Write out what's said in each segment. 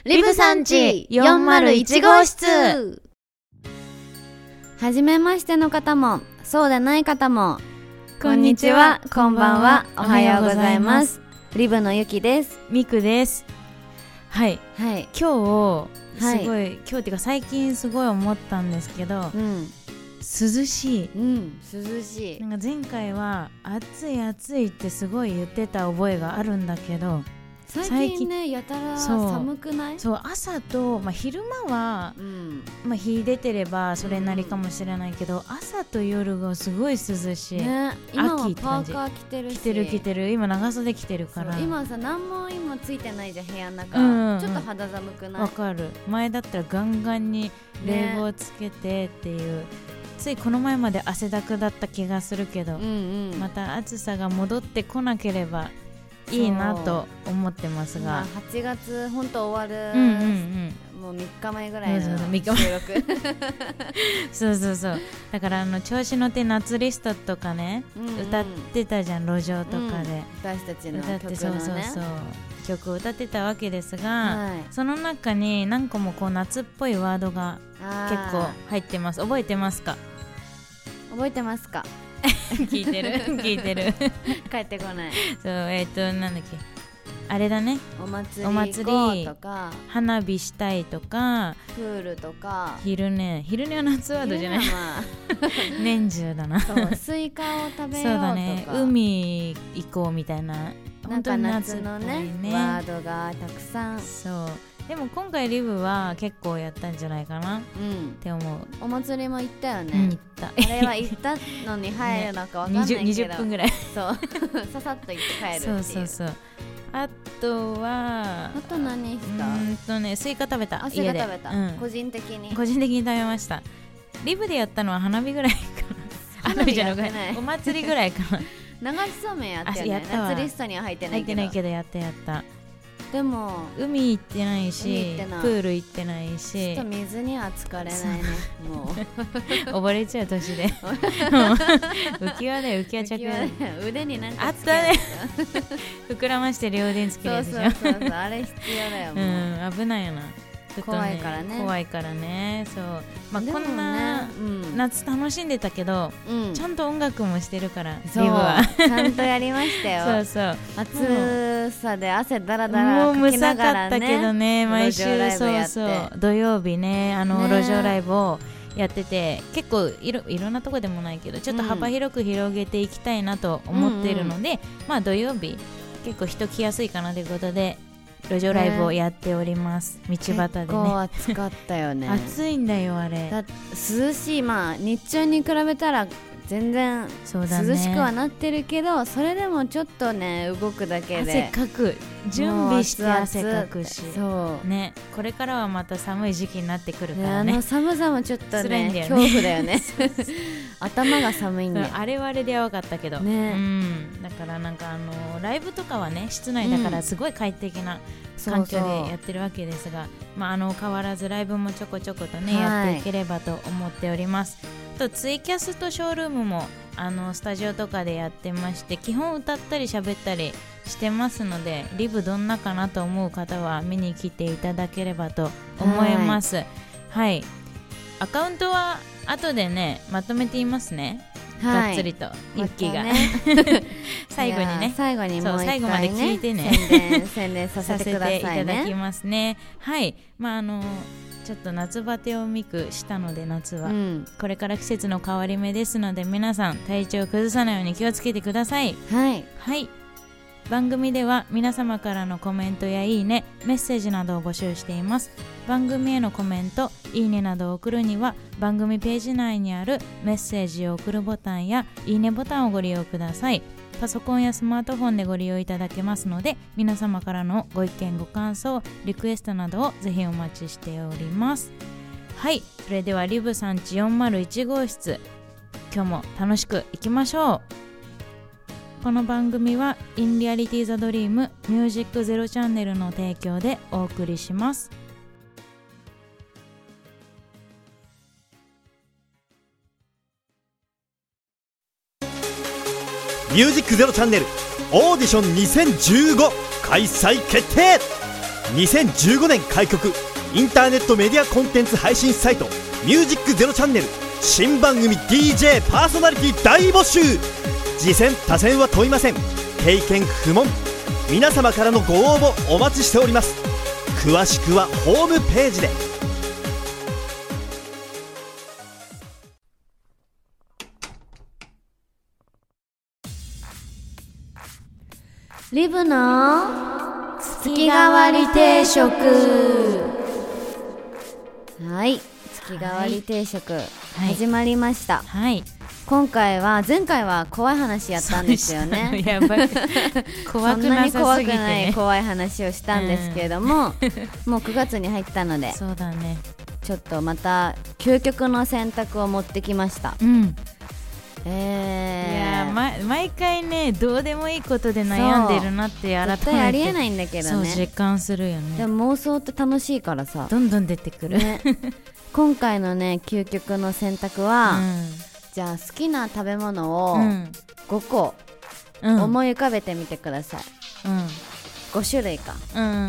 リブさんち401号室。 はじめましての方もそうでない方もこんにちは、こんばんは、おはようございます。リブのゆきです。 みくです。はい、 はい、 今日すごい、今日っていうか最近すごい思ったんですけど、涼しい、 涼しい。 なんか前回は暑い暑いってすごい言ってた覚えがあるんだけど、 最近ね、やたら寒くない？ そう、朝と、昼間は、日出てればそれなりかもしれないけど、朝と夜がすごい涼しい、 ね、今は秋って感じ。 パーカー着てるし、 着てる今長袖着てるから。 今さ、何も今ついてないじゃん、部屋の中、ちょっと肌寒くない？ わかる。前だったらガンガンに冷房つけてっていう、ついこの前まで汗だくだった気がするけど、また暑さが戻ってこなければいいなと思ってますが、 8月本当終わる、もう3日前ぐらいの収録そうだから調子の手夏リストとかね、歌ってたじゃん、路上とかで、 私たちの曲のね、 そう曲を歌ってたわけですが、その中に何個もこう夏っぽいワードが結構入ってます。覚えてますか？聞いてる帰ってこない。 そう、なんだっけ、あれだね、 お祭りとか花火したいとかプールとか昼寝は夏ワードじゃない、年中だな。 そうスイカを食べようとか、そうだね、 海行こうみたいな、 なんか夏のねワードがたくさん。 そうでも今回リブは結構やったんじゃないかな、って思う。 お祭りも行ったよね、 行った。 あれは行ったのに入るのかわかんないけど、 20分ぐらいそうささっと行って帰るっていう。 そうあと何した？ スイカ食べた。 スイカ食べた、個人的に食べました。リブでやったのは花火ぐらいかな。花火じゃなくてお祭りぐらいかな。 流しそうめんやってよね。夏リストには入ってないけどやった。 でも海行ってないし、プール行ってないし、 ちょっと水には浸かれないね。もう溺れちゃう年で浮き輪着腕になんかあったね膨らまして両腕につけるやつじゃん。 そうあれ必要だよ。もう危ないよな。 怖いからね。 そう、こんな夏楽しんでたけど、ちゃんと音楽もしてるから、リブはちゃんとやりましたよ。 そう暑さで汗だらだらかきながらね、 もうむさかったけどね、毎週土曜日ね、路上ライブをやってて、結構いろんなとこでもないけど、ちょっと幅広く広げていきたいなと思っているので、土曜日結構人来やすいかなということで路上ライブをやっております、道端でね。結構暑かったよね。 暑いんだよあれ。 涼しい、日中に比べたら全然涼しくはなってるけど、それでもちょっとね、動くだけで汗かく、準備して汗かくし、 そうね、これからはまた寒い時期になってくるからね。 あの寒さもちょっとね、恐怖だよね頭が寒いんだよ。 あれはあれでやばかったけどね、だからなんかライブとかはね、室内だからすごい快適な環境でやってるわけですが、変わらずライブもちょこちょことね、やっていければと思っております。とツイキャスとショールームもスタジオとかでやってまして、基本歌ったり喋ったりしてますので、リブどんなかなと思う方は見に来ていただければと思います。はい、アカウントは後でね、まとめていますね、がっつりとユッキーが、最後にね、 最後にもう一回ね、 最後まで聞いてね、 宣伝させてくださいね。 させていただきますね。はい、ちょっと夏バテをミクしたので、夏は、これから季節の変わり目ですので、皆さん体調を崩さないように気をつけてください。はい、番組では皆様からのコメントやいいね、メッセージなどを募集しています。番組へのコメント、いいねなどを送るには、番組ページ内にあるメッセージを送るボタンやいいねボタンをご利用ください。パソコンやスマートフォンでご利用いただけますので、皆様からのご意見ご感想、リクエストなどをぜひお待ちしております。はい、それではリブさんち401号室、今日も楽しくいきましょう。この番組はインリアリティザドリームミュージックゼロチャンネルの提供でお送りします。 ミュージックゼロチャンネルオーディション2015開催決定。 2015年開局インターネットメディアコンテンツ配信サイトミュージックゼロチャンネル新番組 DJ パーソナリティ大募集。次戦他戦は問いません。経験不問。皆様からのご応募お待ちしております。詳しくはホームページで。 リブの月替わり定食。はい、月替わり定食、始まりました。 はい、 今回は前回は怖い話やったんですよね。 やばい怖くなさすぎてね、そんなに怖くない怖い話をしたんですけれども、もう9月に入ったので、 そうだね、 ちょっとまた究極の選択を持ってきました。いや、毎回ね、どうでもいいことで悩んでるなって改めて絶対ありえないんだけどね、 そう実感するよね。 でも妄想って楽しいからさ、 どんどん出てくる、ね、 今回のね究極の選択は、じゃあ好きな食べ物を5個思い浮かべてみてください。5種類か。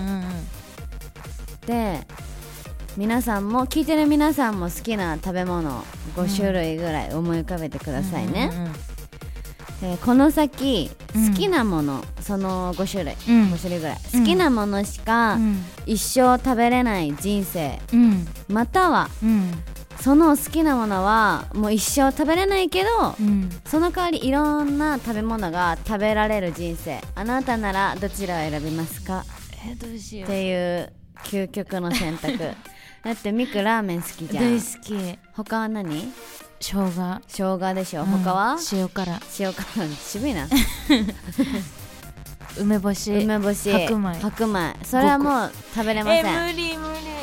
で皆さんも聞いてる皆さんも好きな食べ物5種類ぐらい思い浮かべてくださいね。この先好きなもの、その5種類、5種類ぐらい好きなものしか一生食べれない人生、またはその好きなものはもう一生食べれないけど、その代わりいろんな食べ物が食べられる人生、あなたならどちらを選びますか？ どうしようっていう究極の選択。だってミクラーメン好きじゃん。 大好き。 他は何？ 生姜でしょ。他は塩辛渋いな。 梅干し、 白米、それはもう食べれません。 無理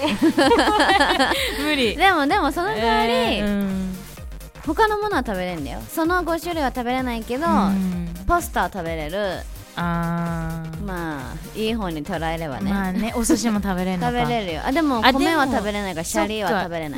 無理。でもその代わり、他のものは食べれるんだよ。その5種類は食べれないけど、パスタは食べれる。まあいい方に捉えればね。 まあね、お寿司も食べれるのか。 食べれるよ。でも米は食べれないから、シャリは食べれない。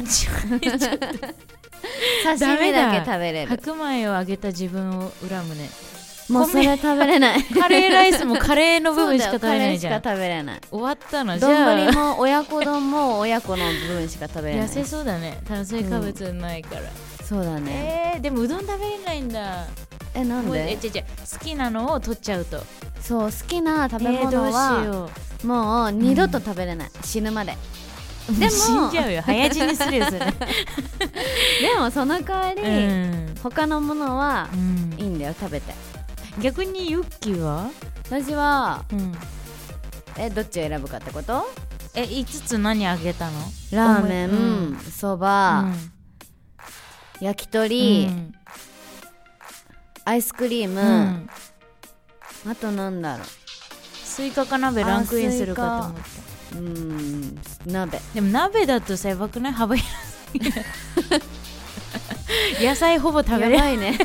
刺身だけ食べれる。 白米をあげた自分を恨むね。 もうそれ食べれない。 カレーライスもカレーの部分しか食べれないじゃん。 カレーしか食べれない。 終わったのじゃあ。 丼も親子丼も親子の部分しか食べれない。 痩せそうだね、炭水化物ないから。 そうだね。 でもうどん食べれないんだ。 なんで？ 好きなのを取っちゃうと。 そう、好きな食べ物はもう二度と食べれない、死ぬまで。 でも死んじゃうよ、早死にするよそれ。でもその代わり、他のものはいいんだよ、食べて。 逆にユッキーは？ 私は、どっちを選ぶかってこと？ 5つ何あげたの？ ラーメン、そば、焼き鳥、アイスクリーム、あとなんだろう、 スイカか鍋ランクインするかと思った。 鍋。 でも鍋だと狭くない？幅広すぎる。野菜ほぼ食べれないね。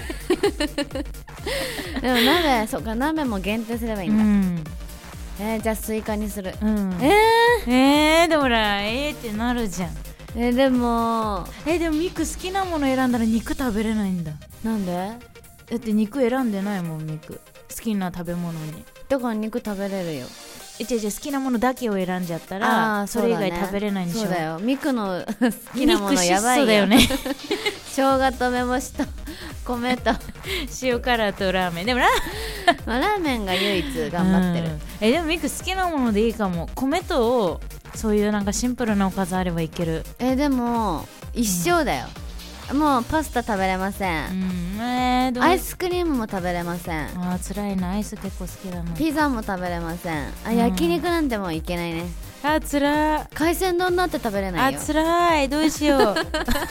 でも鍋、そうか、鍋も限定すればいいんだ。じゃあスイカにする。でもほらってなるじゃん。 でもミク好きなもの選んだら肉食べれないんだ。 なんで？ だって肉選んでないもん、ミク。好きな食べ物に。 だから肉食べれるよ。 好きなものだけを選んじゃったら、それ以外食べれないんでしょ。 そうだよ、ミクの好きなものやばいよ。 だよね。 生姜と梅干しと米と塩辛とラーメン。でもラーメンが唯一頑張ってる。 でもミク好きなものでいいかも。米とそういうなんかシンプルなおかずあればいける。 でも一生だよ。もうパスタ食べれません。アイスクリームも食べれません。 辛いな、アイス結構好きだな。 ピザも食べれません。焼肉なんてもういけないね。 辛い。 海鮮丼なんて食べれないよ。 辛い、どうしよう。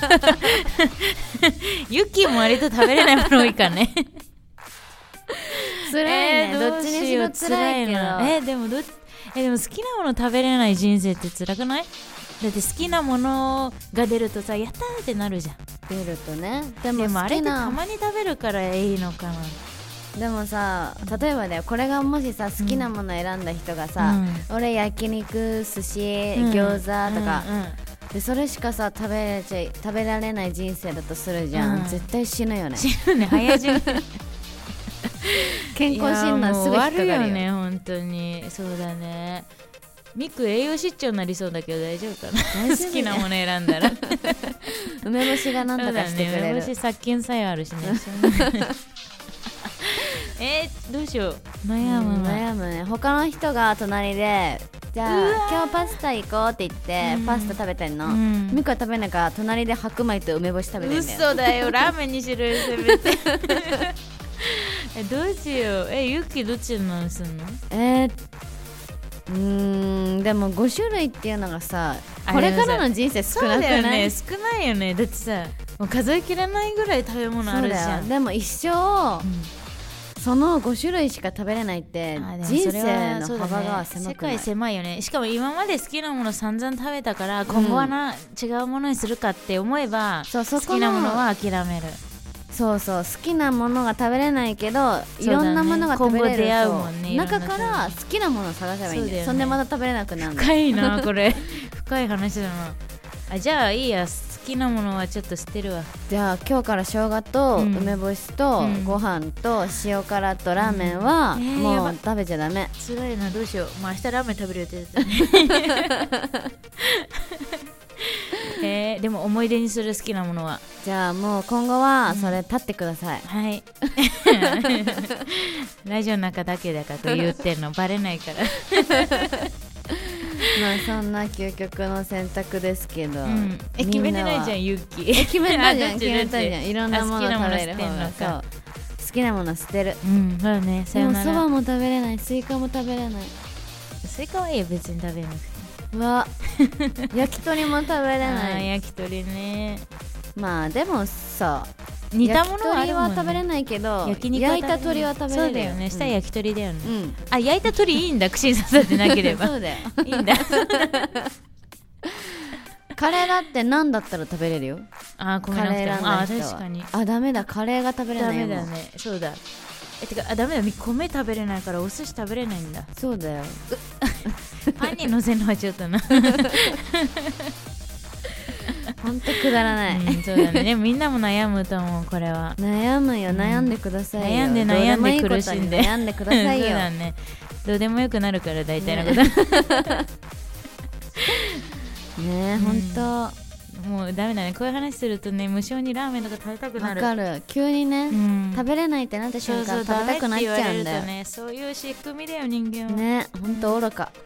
ユッキーも割と食べれないもの多いからね。 辛いね、どっちにしろ辛いけど。 でも好きなもの食べれない人生って辛くない？だって好きなものが出るとさ、やったーってなるじゃん。 出るとね。 でもあれってたまに食べるからいいのかな。 でもさ、例えばだよ、これがもしさ、好きなもの選んだ人がさ、俺焼肉、寿司、餃子とか、でそれしかさ食べられない人生だとするじゃん。絶対死ぬよね。 死ぬね、早死ぬ。 健康診断すぐ引っかかるよ。 終わるよね、本当に。そうだね。 ミク栄養失調になりそうだけど大丈夫かな好きなもの選んだら梅干しがなんとかしてくれる、 梅干し殺菌作用あるしねどうしよう悩むね。他の人が隣でじゃあ今日パスタ行こうって言って、パスタ食べてんの、ミクは食べないから隣で白米と梅干し食べてんだよ。 嘘だよ、ラーメンにしろよせめてどうしよう。ユッキーどっちのすんの？ でも5種類っていうのがさ、これからの人生少なくない？そうだよね、 少ないよね。だってさ、もう数えきれないぐらい食べ物あるじゃん。 でも一生、その5種類しか食べれないって人生の幅が狭くない？世界狭いよね。しかも今まで好きなもの散々食べたから、今後は違うものにするかって思えば、好きなものは諦める。 そう好きなものが食べれないけど、いろんなものが食べれると、今後出会うもんね、中から好きなものを探せばいいんだよ。そんでまた食べれなくなるの。 深いなこれ深い話だな。じゃあいいや、好きなものはちょっと捨てるわ。 じゃあ今日から生姜と梅干しとご飯と塩辛とラーメンはもう食べちゃダメ。 辛いな、どうしよう。明日ラーメン食べる予定だったねでも思い出にする好きなものは、 じゃあもう今後はそれ立ってください、 はいラジオの中だけだから言ってんのバレないからまあそんな究極の選択ですけど、 決めてないじゃんユッキー。 決めたじゃんいろんなもの食べる方が。そう好きなもの捨てる。 そうだね。 でもそばも食べれない、スイカも食べれない。 スイカはいいよ、別に食べなくて。 焼き鳥も食べれない。 焼き鳥ね。 まあでもさ、 似たものはあるもんね。焼き鳥は食べれないけど、焼いた鳥は食べれる。 そうだよね、したら焼き鳥だよね。焼いた鳥いいんだ、串刺さってなければそうだよ、 いいんだカレーだって何だったら食べれるよ。 米なくても。確かに。 ダメだ、カレーが食べれないよ。 ダメだね、そうだ。てかダメだ、米食べれないからお寿司食べれないんだ。 そうだよパンにのせるのはちょっとなほんとくだらない、 そうだね。でもみんなも悩むと思う、これは。 悩むよ、悩んでくださいよ。 悩んで苦しんで悩んでくださいよそうだね、どうでもよくなるから大体のことね、ほんともうダメだね、こういう話するとね、無性にラーメンとか食べたくなる。 わかる、急にね、食べれないってなった瞬間食べたくなっちゃうんだよね。そういう仕組みだよ、人間はね。ほんと愚か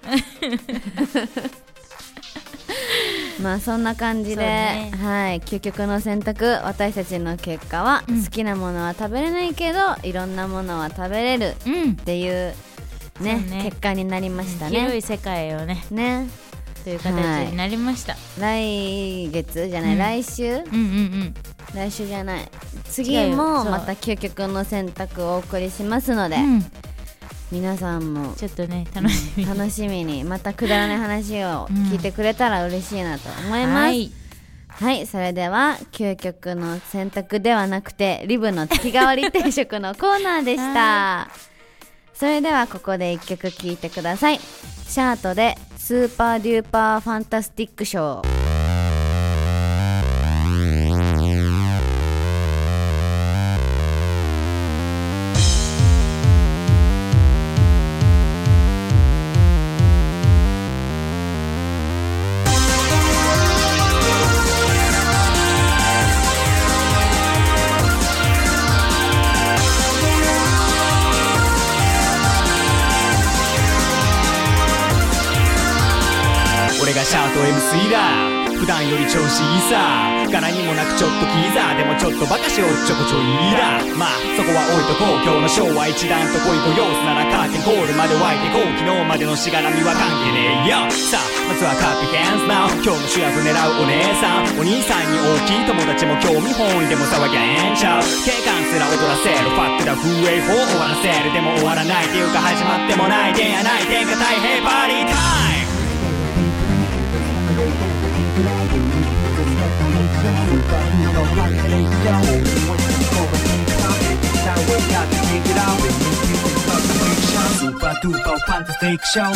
まあそんな感じで、はい、究極の選択、私たちの結果は、好きなものは食べれないけどいろんなものは食べれるっていうね、結果になりましたね。 広い世界をねという形になりました。 来月じゃない、来週来週じゃない、次もまた究極の選択をお送りしますので、皆さんもちょっとね楽しみにまたくだらない話を聞いてくれたら嬉しいなと思います。はい、それでは究極の選択ではなくてリブの月替わり定食のコーナーでしたそれではここで1曲聴いてください。シャートでスーパーデューパーファンタスティックショー。 俺がシャート MC だ、普段より調子いいさ、柄にもなくちょっとキーザー、でもちょっとバカしおっちょこちょいいだ。まあそこは置いとこう、今日のショーは一段と恋ご様子ならカーテンコールまで湧いてこう、昨日までのしがらみは関係ねえよ。さあまずはカッピーヘンズナウ、今日の主役狙うお姉さん、お兄さんに大きい友達も興味本位でも騒ぎゃええんちゃう。警官すら踊らせるファックだ風営法終わらせる、でも終わらないっていうか始まってもないでやない天下太平パーティータイム。Super duper fantastic show.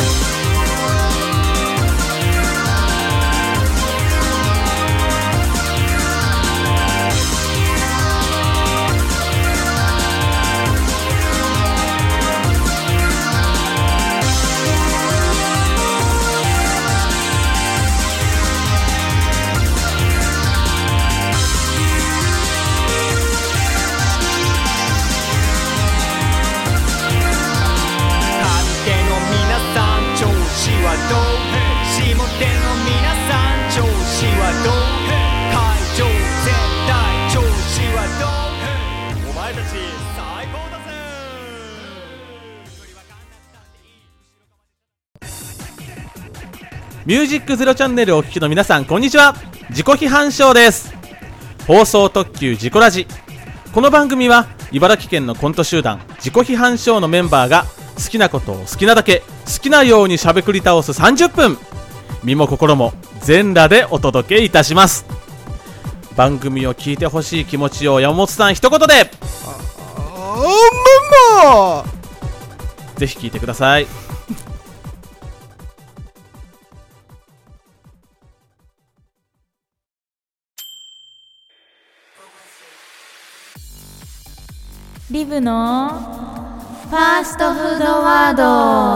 ミュージックゼロチャンネルをお聞きの皆さん、こんにちは。自己批判ショーです。放送特急自己ラジ。この番組は茨城県のコント集団自己批判ショーのメンバーが好きなことを好きなだけ好きなようにしゃべくり倒す30分、身も心も全裸でお届けいたします。番組を聞いてほしい気持ちを山本さん一言でぜひ聞いてください。 リブのファーストフードワード。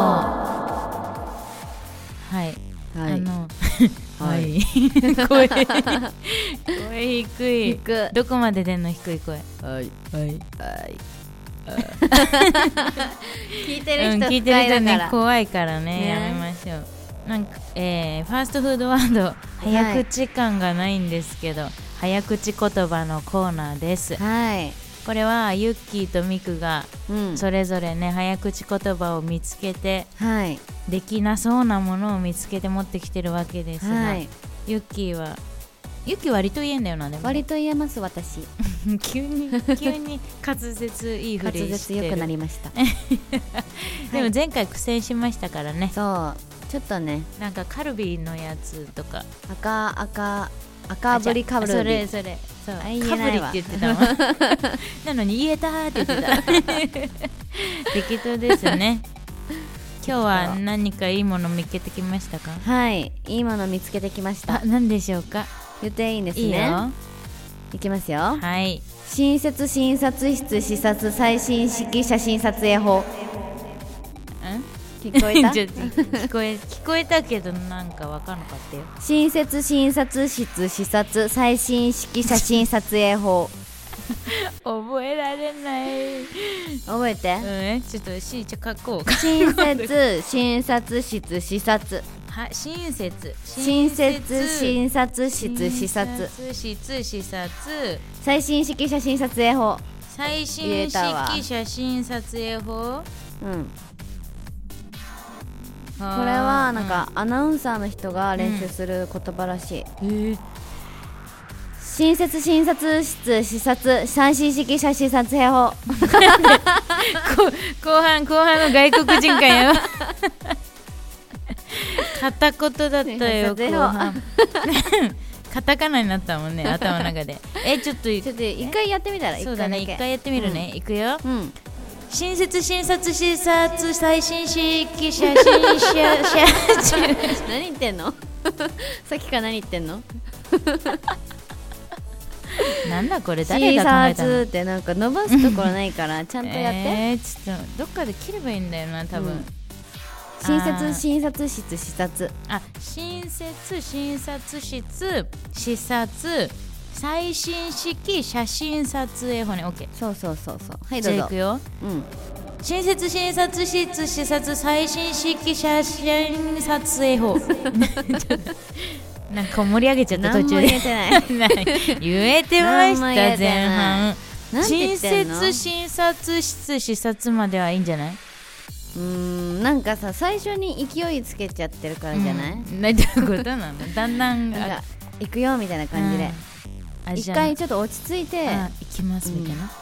はい、はい、声低い。どこまで出んの？低い声。はい聞いてる人不快だから、 怖いからね、やめましょう。なんか、ファーストフードワード、早口感がないんですけど、早口言葉のコーナーです。はい、これはユッキーとミクがそれぞれね、早口言葉を見つけて、できなそうなものを見つけて持ってきてるわけですが、ユッキー割と言えんだよな。でも割と言えます、私。 急に滑舌いいふりしてる。滑舌良くなりました。 でも前回苦戦しましたからね。 そう、ちょっとね、なんかカルビのやつとか赤ぶりかぶり、 それそうかぶりって言ってたわ。なのに言えたーって言ってた。適当ですね。今日は何かいいもの見つけてきましたか？ はい、いいもの見つけてきました。 何でしょうか？ 言っていいんですね。 いいよ。 いきますよ。 はい。 新設診察室視察最新式写真撮影法。聞こえた？ 聞こえたけど、なんか分かんなかったよ。 新設診察室視察最新式写真撮影法。 覚えられない。 覚えて。 ちょっと書こう。 新設診察室視察。 新設診察室視察最新式写真撮影法。 最新式写真撮影法。 これはなんかアナウンサーの人が練習する言葉らしい。新設診察室視察最新式写真撮影法。 後半の外国人かよ。片言だったよ、後半。カタカナになったもんね、頭の中で。ちょっと一回やってみたら。 そうだね、一回やってみるね。いくよ。新設診察視察最新式写真何言ってんの？さっきから何言ってんの？ なんだこれ、誰が考えたの？ 視察ってなんか伸ばすところないからちゃんとやって。 ちょっとどっかで切ればいいんだよな、多分。 新設診察室視察。 新設診察室視察最新式写真撮影法ね。 OK。 そう。はいどうぞ。 じゃあいくよ。新設診察室視察最新式写真撮影法。なんか盛り上げちゃった途中で。 何も言えてない。 言えてました、前半。新設診察室視察まではいいんじゃない？ なんかさ、最初に勢いつけちゃってるからじゃない？ 何てことなの？だんだん行くよみたいな感じで、一回ちょっと落ち着いて行きますみたいな。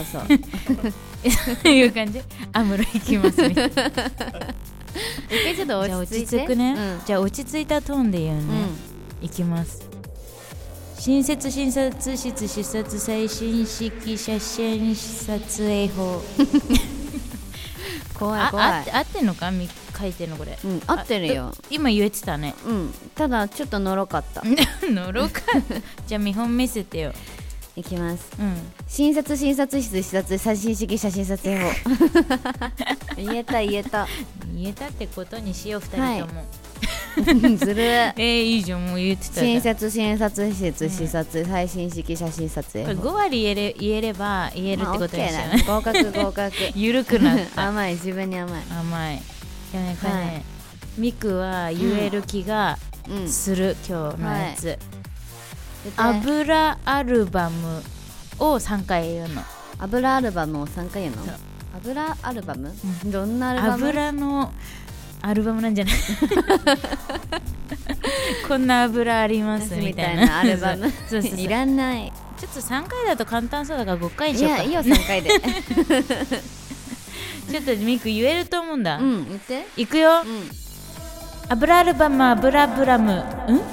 そういう感じ。アムロ行きますみたいな。 一回ちょっと落ち着いて。 じゃあ落ち着くね。じゃあ落ち着いたトーンで言うね。行きます。新設診察室視察最新式写真撮影法。 怖い。 合ってんのか？書いてんのこれ。 合ってるよ。 今言えてたね。 ただちょっとのろかった。 のろかった。じゃあ見本見せてよ。 いきます。新設診察室視察最新式写真撮影法。言えたってことにしよう、2人とも。 ずるいいじゃん、もう言ってたじゃん。 新設診察室視察最新式写真撮影法。 5割言えれば言えるってことにしよう。 合格。 ゆるくなった。 甘い、自分に甘い。 でもね、ミクは言える気がする、今日のやつ。油アルバムを3回言うの。 油アルバムを3回言うの？油アルバム？どんなアルバム？ 油のアルバムなんじゃないこんな油ありますみたいなアルバムそういらない。 ちょっと3回だと簡単そうだから5回にしようか。 いやいいよ3回でちょっとミク言えると思うんだ。 言っていくよ、油アルバム油ブラム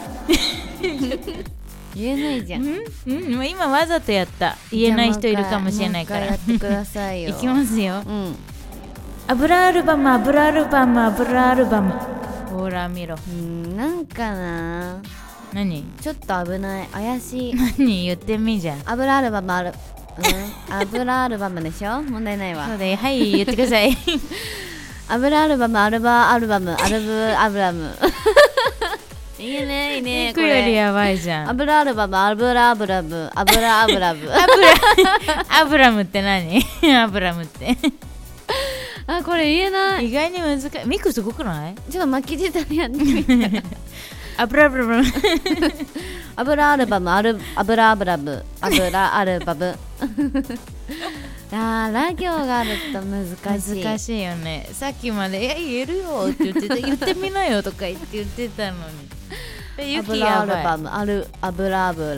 言えないじゃん。 もう今わざとやった。言えない人いるかもしれないから。 もう一回やってくださいよ。 いきますよ。油アルバム油アルバム油アルバム。ほら見ろ。 なんかな。 何？ ちょっと危ない。怪しい。 何言ってみじゃん。 油アルバム油アルバムでしょ。問題ないわ。 そうだよ。はい言ってください。 油アルバムアルバムアブラムいいねいいね。 これよりやばいじゃん。 油アルバムアブラムアブラムって何？アブラムってあ、これ言えない。 意外に難しい。ミクすごくない？ ちょっと巻き舌でやってみて油アルバム油アルバム油アルバムラ行があると難しい。 難しいよね。さっきまで言えるよって言ってた。言ってみなよとか言ってたのに。ユキやばい。 何アルバム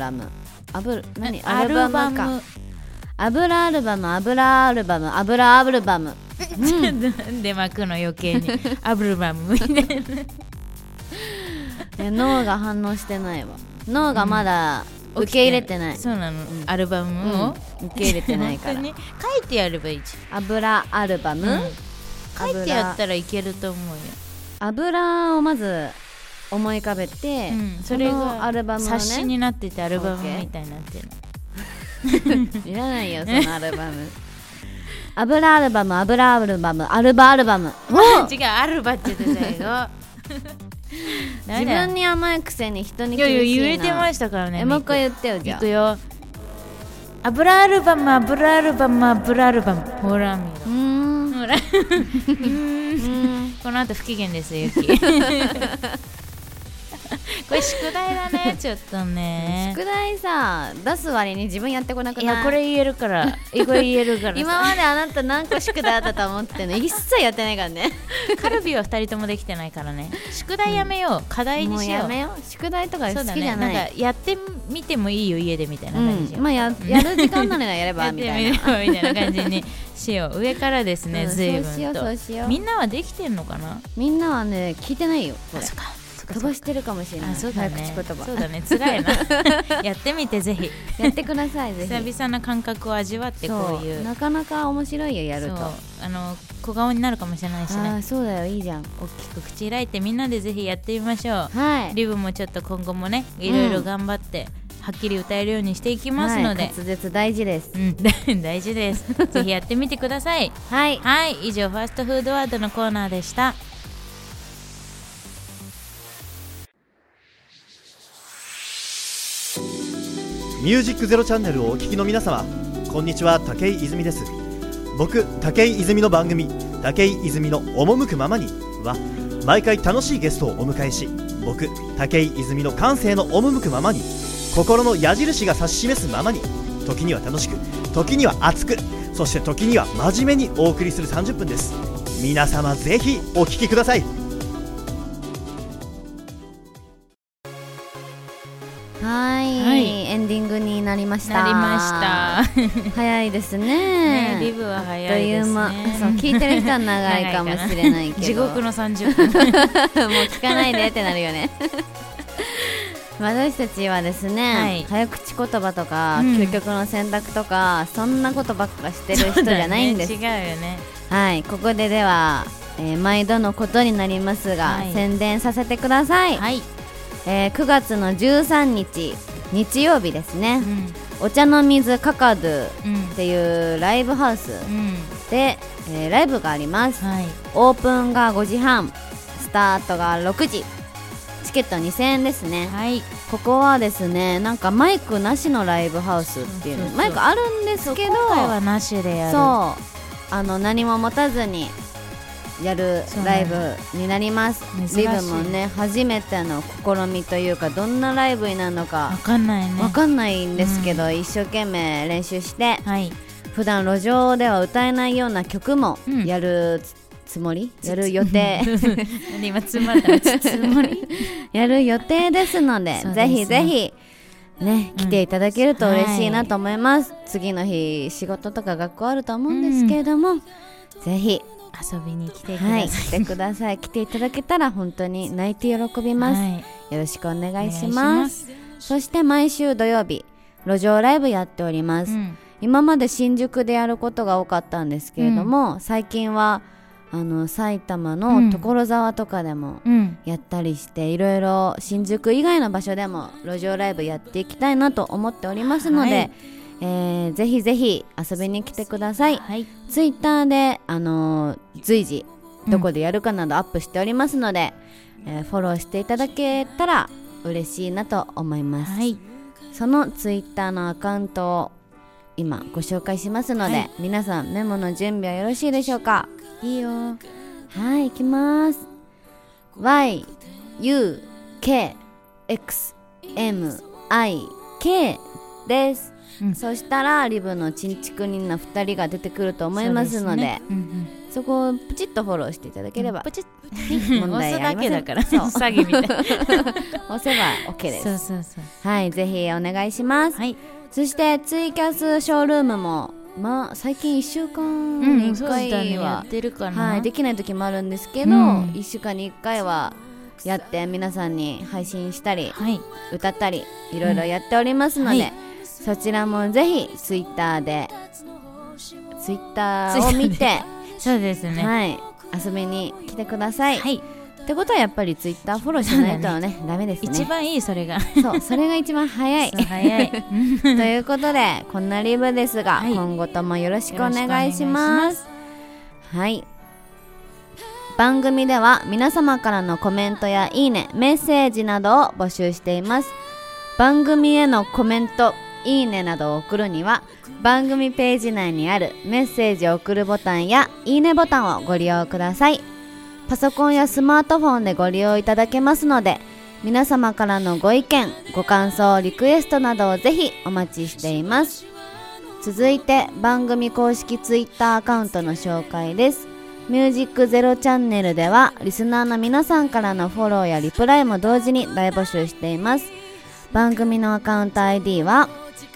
か。油アルバムで巻くの余計にアブルバムみたいな。いや脳が反応してないわ。脳がまだ受け入れてない。 そうなの、アルバムを受け入れてないから書いてやればいいじゃん。 油アルバム、 書いてやったらいけると思うよ。 油をまず思い浮かべて、 それがアルバムをね、 冊子になっててアルバムみたいになってるいらないよそのアルバム油アルバムアルバアルバム違うアルバって言ってたよ自分に甘いくせに人に厳しいな。 言えてましたからね。 もう一回言ってよ。じゃあいくよ。油アルバムほら見ろ。ほらこの後不機嫌ですゆきこれ宿題だね。ちょっとね宿題さ出す割に自分やってこなくない？ いやこれ言えるからこれ言えるから今まであなた何個宿題あったと思ってんの？一切やってないからねカルビは2人ともできてないからね。宿題やめよう、課題にしよう。 もうやめよう。宿題とか好きじゃない。 なんかやってみてもいいよ家でみたいな感じ、 まあやる時間ならやればみたいなみたいな感じにしよう。上からですね、随分とそうしよう。 みんなはできてんのかな？みんなはね聞いてないよこれ。 そっか飛ばしてるかもしれない。 そうだね、 早口言葉。 そうだね、辛いなやってみてぜひやってくださいぜひ。 久々な感覚を味わって。こういうなかなか面白いよやると。 小顔になるかもしれないしね。 あ、そうだよ、いいじゃん。 大きく口開いてみんなでぜひやってみましょう。 はい。 リブもちょっと今後もねいろいろ頑張って、はっきり歌えるようにしていきますので、 滑舌大事です。 大事ですぜひやってみてください。はい、以上ファーストフードワードのコーナーでした。 ミュージックゼロチャンネルをお聞きの皆様、こんにちは。武井泉です。僕武井泉の番組武井泉の赴くままには毎回楽しいゲストをお迎えし、僕武井泉の感性の赴くままに、心の矢印が指し示すままに、時には楽しく、時には熱く、そして時には真面目にお送りする30分です。皆様ぜひお聞きください。 はい、エンディングになりました。早いですね。 リブは早いですね。 そう聞いてる人は長いかもしれないけど地獄の30分もう聞かないでってなるよね私たちはですね、早口言葉とか、究極の選択とかそんなことばっかしてる人じゃないんです。 違うよね。 はい、ここででは、毎度のことになりますが、宣伝させてください。9月の13日日曜日ですね、お茶の水カカドゥっていうライブハウスで、ライブがあります。オープンが5時半、スタートが6時、チケット2000円ですね。ここはですね、なんかマイクなしのライブハウスっていうの、マイクあるんですけど今回はなしでやる。 何も持たずにやるライブになります。リブもね初めての試みというか、どんなライブになるのか分かんないね。 分かんないんですけど、一生懸命練習して、普段路上では歌えないような曲もやるつもりやる予定今つまったつもりやる予定ですので、ぜひぜひね、来ていただけると嬉しいなと思います、次の日仕事とか学校あると思うんですけれども、ぜひ遊びに来てください、 来てください来ていただけたら本当に泣いて喜びます、よろしくお願いします。そして毎週土曜日路上ライブやっております、今まで新宿でやることが多かったんですけれども、最近は埼玉の所沢とかでもやったりして、いろいろ新宿以外の場所でも路上ライブやっていきたいなと思っておりますので、ぜひぜひ遊びに来てください、ツイッターで随時どこでやるかなどアップしておりますので、フォローしていただけたら嬉しいなと思います、そのツイッターのアカウントを今ご紹介しますので、皆さんメモの準備はよろしいでしょうか。 いいよ。 はい、いきます。YUKXMIK です、そしたらリブのちんちくにんな2人が出てくると思いますので、そこをプチッとフォローしていただければ、 プチッ問題ありません。 押すだけだから詐欺みたい押せば OK です。 そうそうそう、 はい、ぜひお願いします、そしてツイキャスショールームも最近1週間に1回は、 やってるかな、 できない時もあるんですけど、1週間に1回はやって皆さんに配信したり、歌ったりいろいろやっておりますので、そちらもぜひツイッターを見てそうですね、 遊びに来てください、ってことはやっぱりツイッターフォローしないとねダメですね。 一番いい、それがそれが一番早いということで、こんなリブですが、今後ともよろしくお願いします。番組では皆様からのコメントやいいね、メッセージなどを募集しています。番組へのコメント、いいねなどを送るには、番組ページ内にあるメッセージを送るボタンやいいねボタンをご利用ください。パソコンやスマートフォンでご利用いただけますので、皆様からのご意見、ご感想、リクエストなどをぜひお待ちしています。続いて番組公式ツイッターアカウントの紹介です。ミュージックゼロチャンネルではリスナーの皆さんからのフォローやリプライも同時に大募集しています。番組のアカウント ID は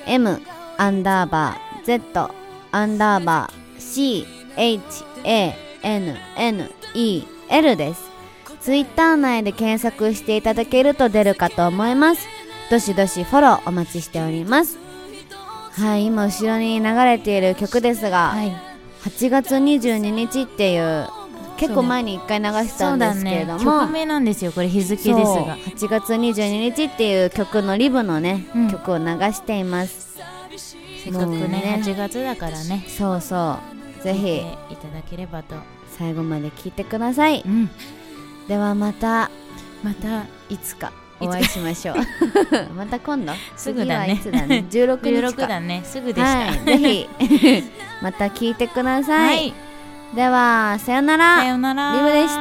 M_Z_CHANNEL です。ツイッター内で検索していただけると出るかと思います。どしどしフォローお待ちしております。今後ろに流れている曲ですが、8月22日っていう結構前に1回流したんですけれども、 曲名なんですよ、これ日付ですが、 8月22日っていう曲のリブのね、曲を流しています。 せっかくね8月だからね、 そうぜひいただければと。 最後まで聴いてください、ではまたいつかお会いしましょうまた今度すぐだね、 次はいつだね16日かだね、すぐでした、 ぜひまた聴いてください、ではさよなら、 さよなら、 リブでした。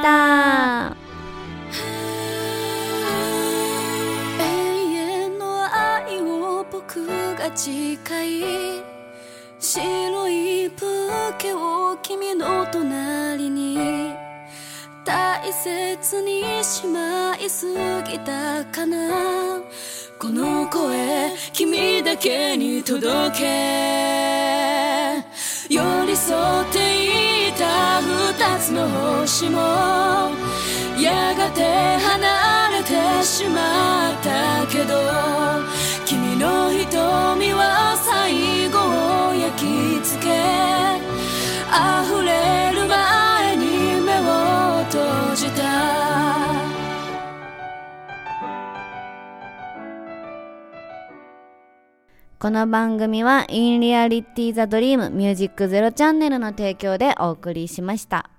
永遠の愛を僕が誓い、白いブーケを君の隣に大切にしまいすぎたかな。この声君だけに届け、寄り添っていた二つの星もやがて離れてしまったけど、君の瞳は最後を焼き付け、溢れる前に目を閉じた。 この番組は In Reality the Dream Music ゼロチャンネルの提供でお送りしました。